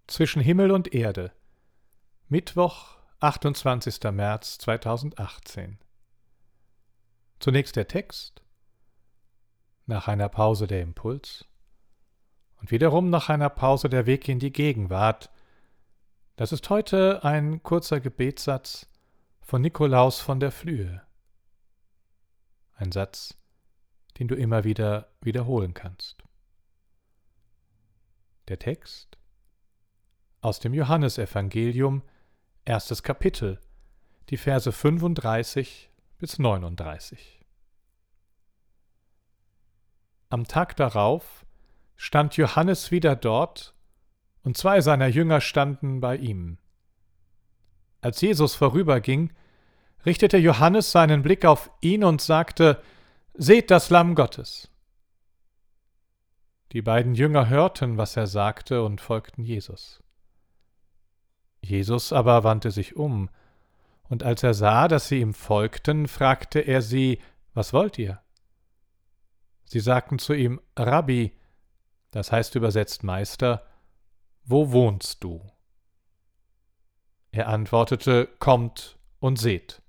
Zwischen Himmel und Erde. Mittwoch, 28. März 2018. Zunächst der Text, nach einer Pause der Impuls und wiederum nach einer Pause der Weg in die Gegenwart. Das ist heute ein kurzer Gebetssatz von Nikolaus von der Flühe. Ein Satz, den du immer wieder wiederholen kannst. Der Text aus dem Johannesevangelium, 1. Kapitel, die Verse 35 bis 39. Am Tag darauf stand Johannes wieder dort, und 2 seiner Jünger standen bei ihm. Als Jesus vorüberging, richtete Johannes seinen Blick auf ihn und sagte: »Seht das Lamm Gottes!« Die beiden Jünger hörten, was er sagte, und folgten Jesus. Jesus aber wandte sich um, und als er sah, dass sie ihm folgten, fragte er sie: »Was wollt ihr?« Sie sagten zu ihm: »Rabbi«, das heißt übersetzt Meister, »wo wohnst du?« Er antwortete: »Kommt und seht.«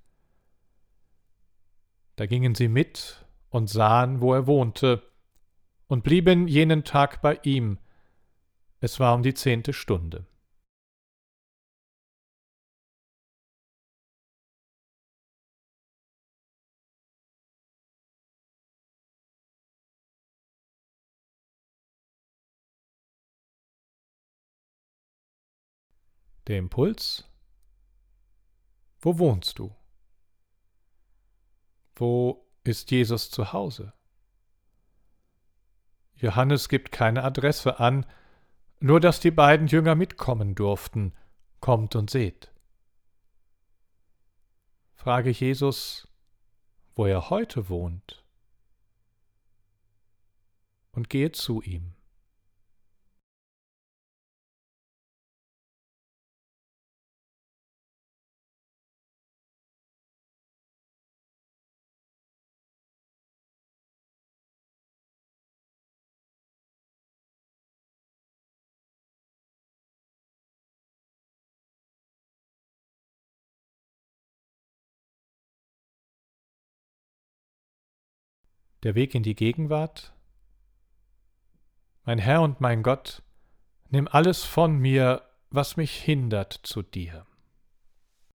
Da gingen sie mit und sahen, wo er wohnte, und blieben jenen Tag bei ihm. Es war um die 10. Stunde. Der Impuls: Wo wohnst du? Wo ist Jesus zu Hause? Johannes gibt keine Adresse an, nur dass die beiden Jünger mitkommen durften. Kommt und seht. Frage Jesus, wo er heute wohnt, und gehe zu ihm. Der Weg in die Gegenwart: Mein Herr und mein Gott, nimm alles von mir, was mich hindert, zu dir.